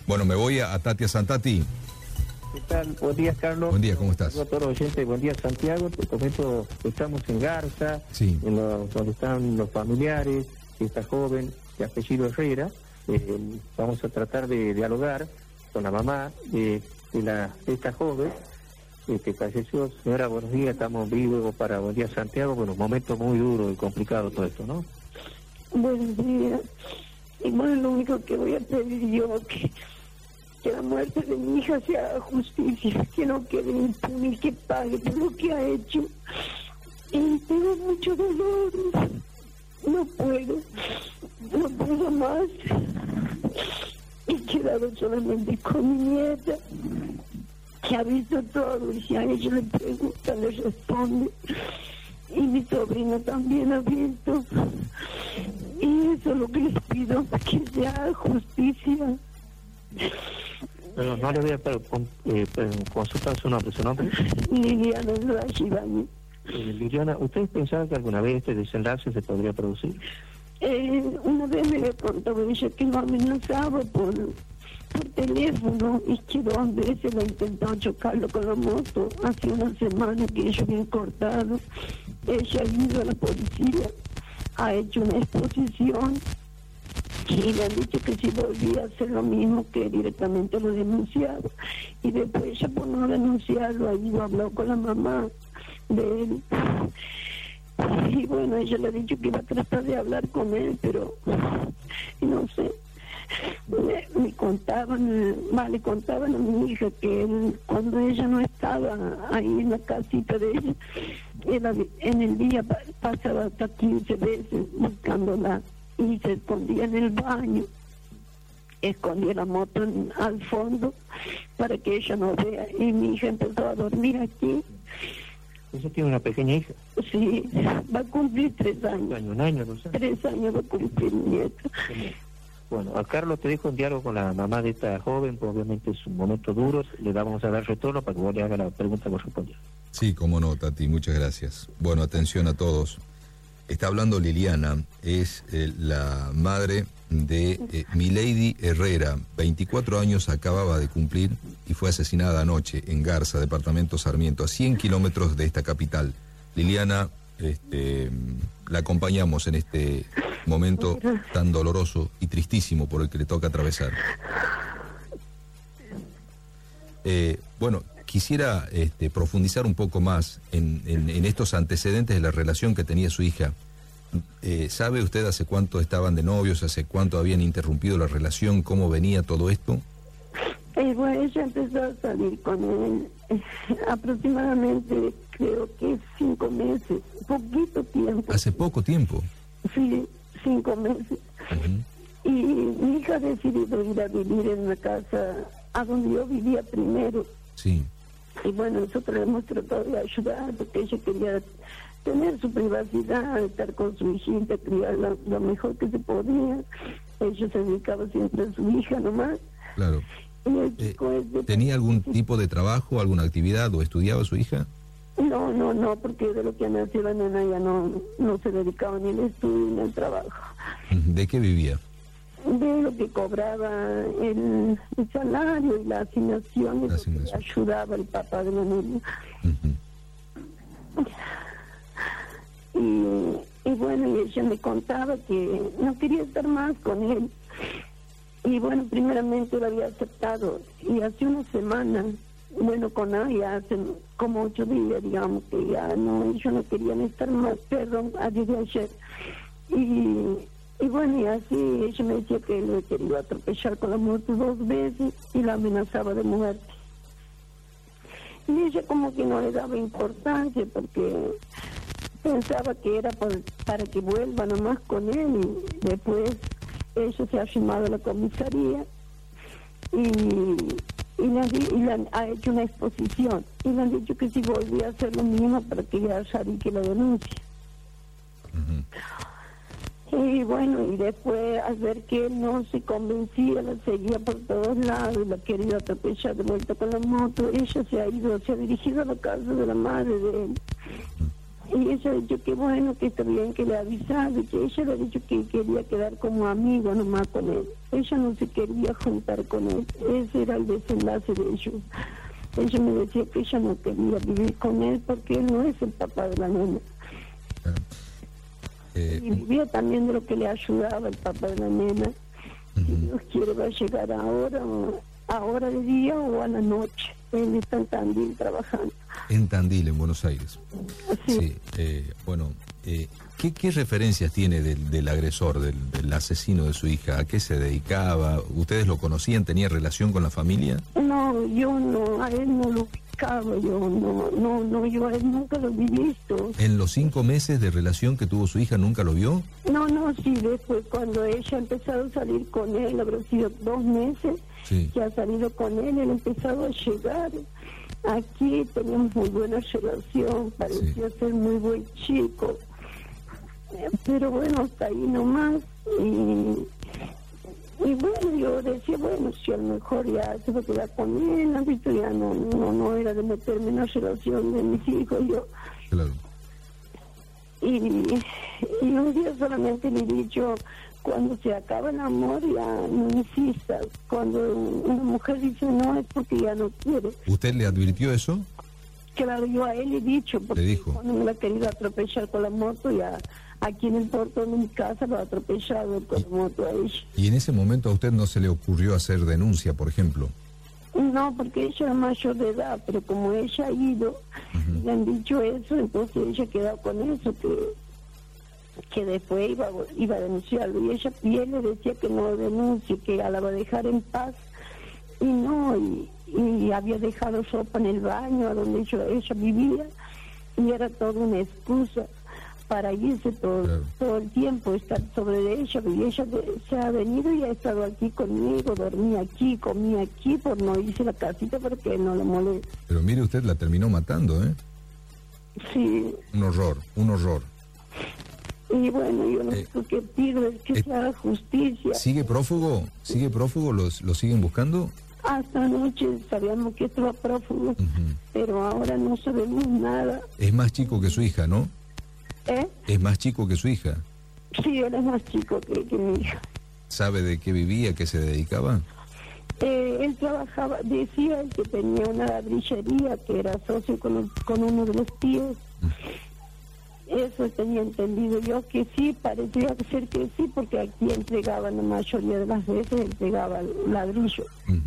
Bueno, me voy a Tatia Santati. ¿Qué tal? Buen día, Carlos. Buen día, ¿cómo estás? Hola a todos los oyentes. Buen día, Santiago. Te comento, estamos en Garza, sí, donde están los familiares de esta joven de apellido Herrera. Vamos a tratar de dialogar con la mamá de esta joven que falleció. Señora, buenos días, estamos vivos para Buen Día, Santiago. Bueno, un momento muy duro y complicado todo esto, ¿no? Buenos días. Y bueno, lo único que voy a pedir yo que la muerte de mi hija sea justicia, que no quede impune, que pague por lo que ha hecho. Y tengo mucho dolor, no puedo más. He quedado solamente con mi nieta, que ha visto todo, y si a ella le pregunta, le responde. Y mi sobrino también ha visto. Y eso es lo que les pido, que sea justicia. Pero no le voy a consultar su nombre. Liliana Ibáñez. Liliana, ¿ustedes pensaban que alguna vez este desenlace se podría producir? Una vez me había contado ella que lo amenazaba por teléfono y que 2 veces la intentó chocarlo con la moto. Hace una semana que ellos habían cortado. Ella ha ido a la policía, ha hecho una exposición y le han dicho que si volvía a hacer lo mismo, que directamente lo denunciaba. Y después ella, por no denunciarlo, ha ido a hablar con la mamá de él. Y bueno, ella le ha dicho que iba a tratar de hablar con él, pero no sé. Le contaban a mi hija que él, cuando ella no estaba ahí en la casita de ella, él en el día pasaba hasta 15 veces buscándola y se escondía en el baño, escondía la moto al fondo para que ella no vea, y mi hija empezó a dormir aquí. ¿Usted tiene una pequeña hija? Sí, va a cumplir 3 años. ¿Un año, no sé? 3 años va a cumplir mi nieta. Bueno, a Carlos te dejo un diálogo con la mamá de esta joven, pues obviamente es un momento duro, le vamos a dar retorno para que vos le hagas la pregunta correspondiente. Sí, cómo no, Tati, muchas gracias. Bueno, atención a todos. Está hablando Liliana, es la madre de Milady Herrera, 24 años acababa de cumplir y fue asesinada anoche en Garza, departamento Sarmiento, a 100 kilómetros de esta capital. Liliana, la acompañamos en este momento tan doloroso y tristísimo por el que le toca atravesar. Bueno, quisiera profundizar un poco más en estos antecedentes de la relación que tenía su hija. ¿Sabe usted hace cuánto estaban de novios, hace cuánto habían interrumpido la relación, cómo venía todo esto? Bueno, ella empezó a salir con él aproximadamente, creo que 5 meses, poquito tiempo. ¿Hace poco tiempo? Sí, 5 meses. Y mi hija ha decidido ir a vivir en una casa a donde yo vivía primero. Sí. Y bueno, nosotros le hemos tratado de ayudar porque ella quería tener su privacidad, estar con su hijita, criarla lo mejor que se podía. Ella se dedicaba siempre a su hija nomás. Claro. ¿Tenía algún tipo de trabajo, alguna actividad o estudiaba su hija? No, porque de lo que nació la nena ya no se dedicaba ni al estudio ni al trabajo. ¿De qué vivía? De lo que cobraba el salario y la asignación, que ayudaba el papá de la niña. Y bueno, y ella me contaba que no quería estar más con él. Y bueno, primeramente lo había aceptado. Y hace una semana, bueno, con ella hace como 8 días, digamos, que ya no, ellos no querían estar más, perdón, ayer. Y bueno, y así ella me decía que él le quería atropellar con la moto 2 veces y la amenazaba de muerte. Y ella como que no le daba importancia porque pensaba que era para que vuelva nomás con él, y después ella se ha llamado a la comisaría y le ha hecho una exposición y le han dicho que si volvía a hacer lo mismo para que ella radique la denuncia. Y bueno, y después al ver que él no se convencía, la seguía por todos lados y la quería atropellar de vuelta con la moto, ella se ha dirigido a la casa de la madre de él. Y ella ha dicho que bueno, que está bien, que le ha avisado, y que ella le ha dicho que quería quedar como amigo nomás con él. Ella no se quería juntar con él, ese era el desenlace de ellos. Ella me decía que ella no quería vivir con él porque él no es el papá de la nena. Y vivía también de lo que le ayudaba el papá de la nena. Si Dios quiere va a llegar ahora de día o a la noche. Él está en Tandil trabajando. En Tandil, en Buenos Aires. Sí. Bueno, ¿qué referencias tiene del agresor, del asesino de su hija? ¿A qué se dedicaba? ¿Ustedes lo conocían? ¿Tenía relación con la familia? No, yo no, a él no lo ubicaba, yo a él nunca lo vi visto. ¿En los 5 meses de relación que tuvo su hija nunca lo vio? No, sí, después cuando ella ha empezado a salir con él, habrá sido 2 meses, sí, que ha salido con él ha empezado a llegar. Aquí teníamos muy buena relación, parecía ser muy buen chico. Pero bueno, hasta ahí nomás. Y bueno, yo decía, bueno, si a lo mejor ya se va a quedar con él, ¿no? Visto, ya no era de meterme en la relación de mis hijos, yo. Claro. Y un día solamente le he dicho, cuando se acaba el amor ya no insistas. Cuando una mujer dice no es porque ya no quiere. ¿Usted le advirtió eso? Claro, yo a él le he dicho, porque ¿le dijo? cuando me la ha querido atropellar con la moto, ya aquí en el portón de mi casa lo ha atropellado con la moto a ella. ¿Y en ese momento a usted no se le ocurrió hacer denuncia, por ejemplo? No, porque ella era mayor de edad, pero como ella ha ido, le han dicho eso, entonces ella quedó con eso, que después iba a denunciarlo. Y él le decía que no denuncie, que la va a dejar en paz. Y no, y había dejado ropa en el baño a donde ella vivía, y era toda una excusa para irse todo el tiempo, estar sobre ella. Y ella se ha venido y ha estado aquí conmigo, dormía aquí, comía aquí, por no irse a la casita porque no le molesta. Pero mire, usted la terminó matando, ¿eh? Sí. Un horror. Y bueno, yo lo único que pido es que se haga justicia. ¿Sigue prófugo? ¿Lo siguen buscando? Hasta anoche sabíamos que estaba prófugo, pero ahora no sabemos nada. Es más chico que su hija, ¿no? ¿Es más chico que su hija? Sí, él es más chico que mi hija. ¿Sabe de qué vivía, qué se dedicaba? Él trabajaba, decía él que tenía una ladrillería, que era socio con uno de los tíos. Eso tenía entendido yo, que sí, parecía ser que sí, porque aquí entregaban la mayoría de las veces, entregaban ladrillo.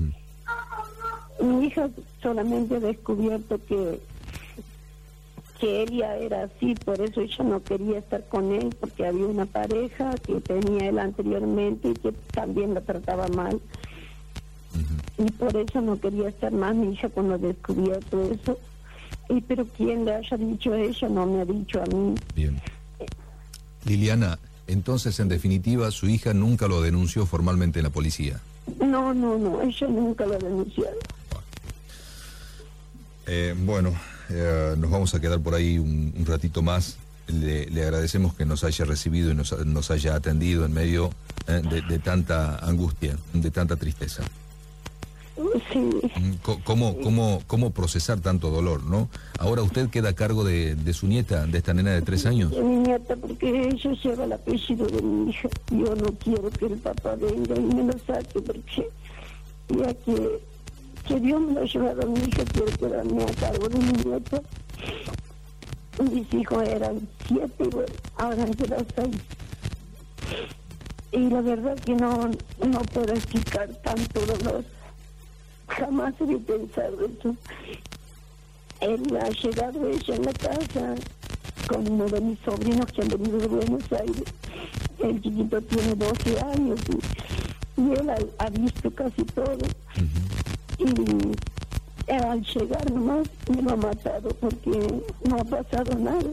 Mi hija solamente ha descubierto que él ya era así, por eso ella no quería estar con él, porque había una pareja que tenía él anteriormente y que también la trataba mal. Y por eso no quería estar más mi hija cuando ha descubierto eso. Pero quien le haya dicho a ella no me ha dicho a mí. Bien. Liliana, entonces en definitiva su hija nunca lo denunció formalmente en la policía. No, ella nunca lo ha denunciado. Nos vamos a quedar por ahí un ratito más. Le agradecemos que nos haya recibido y nos haya atendido en medio de tanta angustia, de tanta tristeza. Sí. ¿Cómo procesar tanto dolor, no? Ahora usted queda a cargo de su nieta, de esta nena de 3 años. De mi nieta, porque ella lleva el apellido de mi hija. Yo no quiero que el papá venga y me lo saque, porque ya que Dios me lo ha llevado a mi hija, quiero quedarme a cargo de mi nieta. Mis hijos eran 7 y bueno, ahora han quedado 6. Y la verdad que no puedo explicar tanto dolor. Jamás había pensado eso. Él ha llegado ella en la casa con uno de mis sobrinos que han venido de Buenos Aires. El chiquito tiene 12 años y él ha visto casi todo. Y al llegar nomás me lo ha matado porque no ha pasado nada.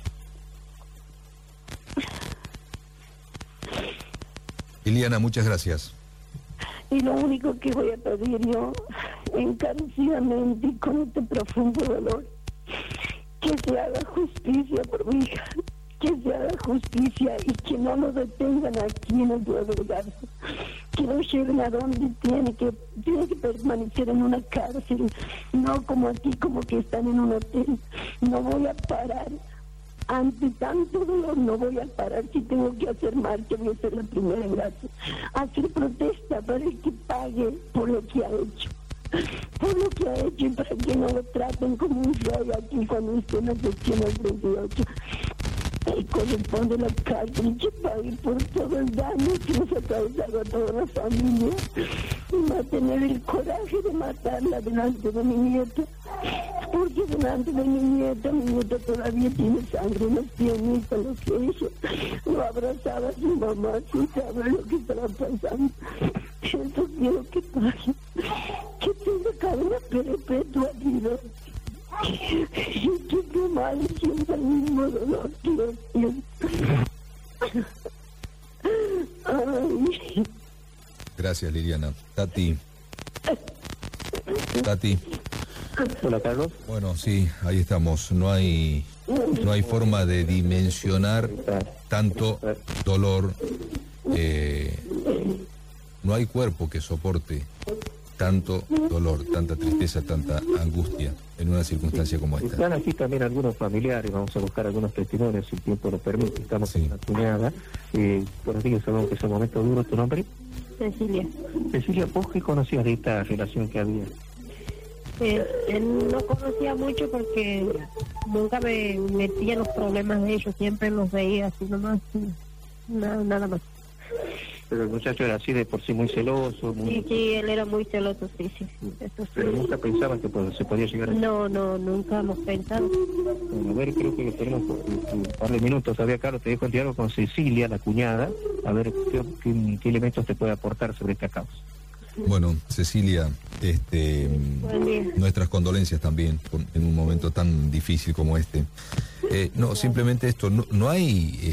Liliana, muchas gracias. Y lo único que voy a pedir yo, encarecidamente y con este profundo dolor, que se haga justicia por mi hija, que se haga justicia y que no lo detengan aquí en el Pueblo de Garza, que lo lleven a donde tiene que permanecer en una cárcel, no como aquí, como que están en un hotel. No voy a parar ante tanto dolor no voy a parar. Si tengo que hacer marcha, voy a ser la primera en gracia. Hacer protesta para el que pague por lo que ha hecho. Por lo que ha hecho y para que no lo traten como un rey aquí cuando esté en la sección del 38. Y corresponde la cárcel que pague por todo el daño que nos ha causado a toda la familia. Y va a tener el coraje de matarla delante de mi nieta. Porque delante de mi nieta todavía tiene sangre en los pianitos, los hechos. Lo abrazaba a su mamá sin saber lo que estaba pasando. Eso quiero que pague. Que tenga cadena perpetua, vida. Y que tu madre sienta el mismo dolor que yo siento. Ay. Gracias, Liliana. Tati. Hola, Carlos. Bueno, sí, ahí estamos. No hay forma de dimensionar tanto dolor. No hay cuerpo que soporte tanto dolor, tanta tristeza, tanta angustia en una circunstancia como esta. Están aquí también algunos familiares, vamos a buscar algunos testimonios si el tiempo lo permite. Estamos en la cuñada. Por aquí sabemos que es un momento duro. ¿Tu nombre? Cecilia. Cecilia, ¿vos qué conocías de esta relación que había? No conocía mucho porque nunca me metía en los problemas de ellos, siempre los veía así nomás, nada más. Pero el muchacho era así de por sí muy celoso. Sí, él era muy celoso, sí. Eso sí. Pero nunca pensaban que se podía llegar a... No, nunca hemos pensado. Bueno, a ver, creo que tenemos un par de minutos todavía, Carlos. Te dejo en diálogo con Cecilia, la cuñada, a ver qué elementos te puede aportar sobre esta causa. Bueno, Cecilia, nuestras condolencias también en un momento tan difícil como este. No, simplemente esto, no hay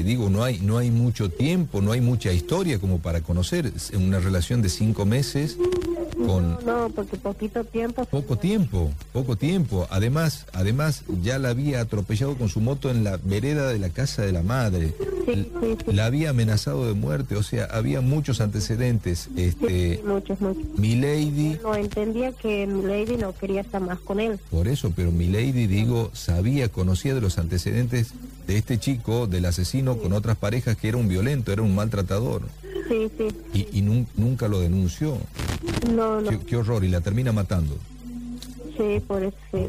mucho tiempo, no hay mucha historia como para conocer una relación de 5 meses con... No, porque poquito tiempo. Poco tiempo. Además, ya la había atropellado con su moto en la vereda de la casa de la madre. Sí. La había amenazado de muerte, o sea, había muchos antecedentes. Muchos. Milady... No, entendía que Milady no quería estar más con él. Por eso, pero Milady, conocía de los antecedentes de este chico, del asesino, con otras parejas, que era un violento, era un maltratador. Sí. Y nunca lo denunció. No. Qué horror, y la termina matando. Sí, por eso sí.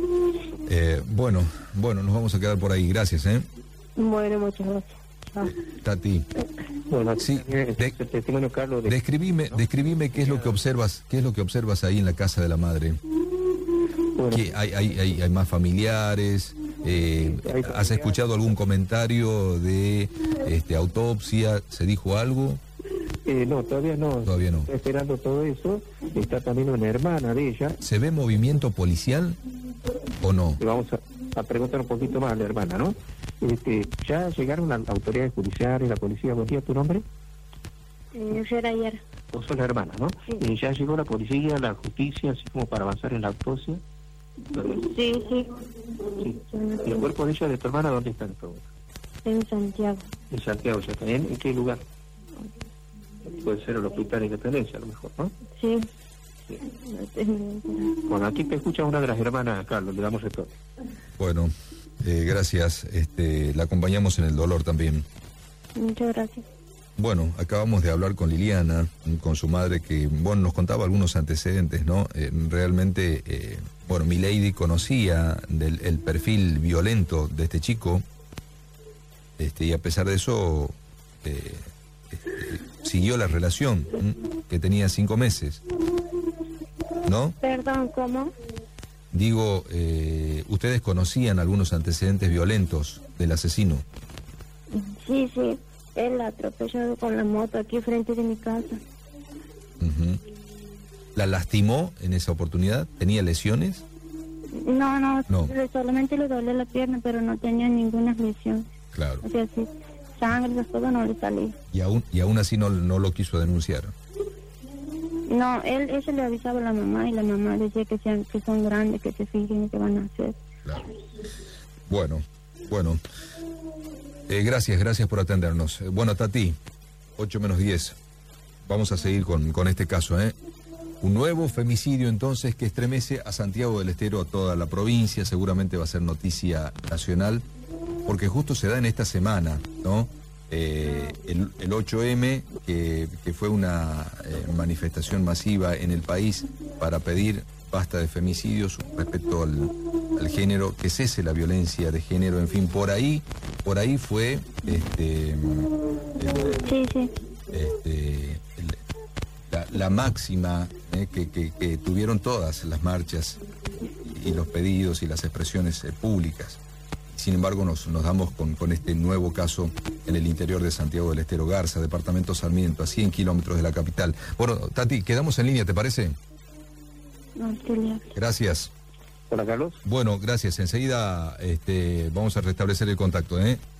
Bueno, nos vamos a quedar por ahí. Gracias, Bueno, muchas gracias. Chao. Tati. Bueno, sí, testimonio, Carlos. Describime qué es lo que observas ahí en la casa de la madre. Bueno. ¿Qué, hay más familiares? ¿Has escuchado algún comentario de autopsia? ¿Se dijo algo? No, todavía no. Está esperando todo eso. Está también una hermana de ella. ¿Se ve movimiento policial o no? Vamos a preguntar un poquito más a la hermana, ¿no? Ya llegaron las autoridades judiciales, la policía. ¿Buen día, tu nombre? Ayer. Vos sos la hermana, ¿no? Sí. Ya llegó la policía, la justicia, así como para avanzar en la autopsia. Sí. ¿Y el cuerpo de ella, de tu hermana, dónde está en este momento? En Santiago. En Santiago, ya también. ¿En qué lugar? Puede ser el Hospital de Independencia, a lo mejor, ¿no? Sí. Bueno, aquí te escucha una de las hermanas, Carlos, le damos esto. Bueno, gracias. La acompañamos en el dolor también. Muchas gracias. Bueno, acabamos de hablar con Liliana, con su madre, que nos contaba algunos antecedentes, ¿no? Realmente, Milady conocía el perfil violento de este chico, y a pesar de eso, siguió la relación, que tenía 5 meses, ¿no? Perdón, ¿cómo? Digo, ¿ustedes conocían algunos antecedentes violentos del asesino? Sí. Él la atropelló con la moto aquí frente de mi casa. Uh-huh. ¿La lastimó en esa oportunidad? ¿Tenía lesiones? No. Solamente le dolía la pierna, pero no tenía ninguna lesión. Claro. O sea, sí, sangre, todo no le salía. Y aún así no lo quiso denunciar. No, eso le avisaba a la mamá, y la mamá decía que son grandes, que se fijen qué van a hacer. Claro. Bueno. Gracias por atendernos. Bueno, Tati, 8:10. Vamos a seguir con este caso, Un nuevo femicidio entonces que estremece a Santiago del Estero, a toda la provincia, seguramente va a ser noticia nacional. porque justo se da en esta semana, ¿no? El 8M, que fue una manifestación masiva en el país para pedir basta de femicidios, respeto al género, que cese la violencia de género, en fin, por ahí fue la máxima que tuvieron todas las marchas y los pedidos y las expresiones públicas. Sin embargo, nos damos con este nuevo caso en el interior de Santiago del Estero, Garza, departamento Sarmiento, a 100 kilómetros de la capital. Bueno, Tati, quedamos en línea, ¿te parece? Gracias. Hola, Carlos. Bueno, gracias. Enseguida vamos a restablecer el contacto, ¿eh?